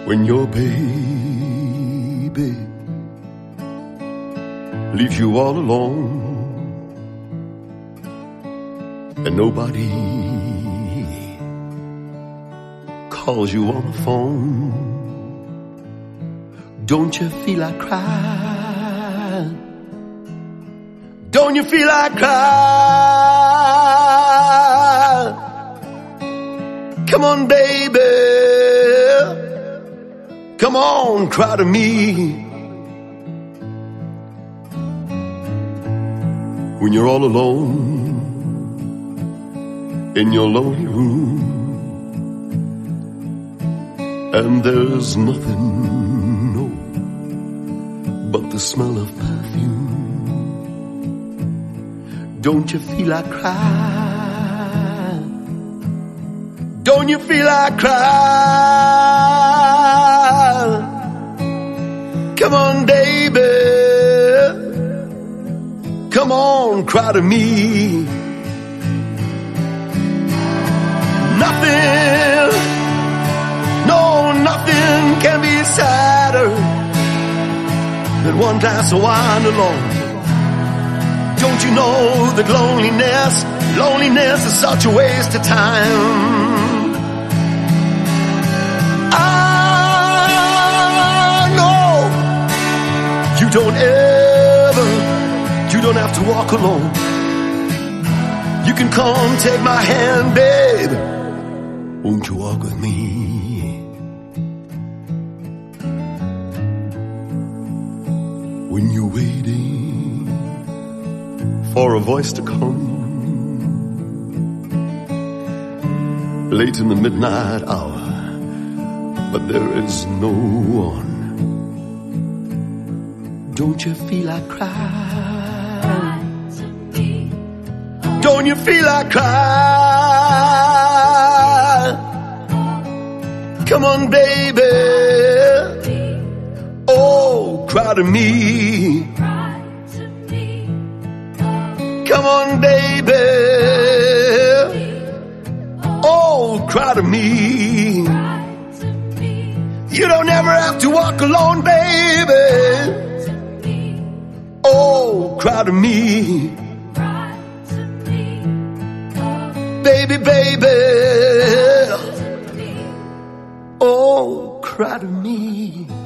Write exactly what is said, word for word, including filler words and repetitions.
when your baby leaves you all alone and nobody calls you on the phone, don't you feel like crying? Don't you feel like crying? Come on, baby, come on, cry to me. When you're all alone in your lonely room and there's nothing, no, but the smell of perfume, don't you feel like crying? Don't you feel like crying? Come on, baby, come on, cry to me. Nothing, no, nothing can be sadder than one glass of wine alone. Don't you know that loneliness, loneliness is such a waste of time? I know you don't ever, you don't have to walk alone. You can come take my hand, babe. Won't you walk with me? When you're waiting for a voice to come late in the midnight hour, but there is no one, don't you feel like crying? Don't you feel like crying? Come on, baby, oh, cry to me. Come on, baby, oh, cry to me. You don't ever have to walk alone, baby. Oh, cry to me. Baby, baby, oh, cry to me.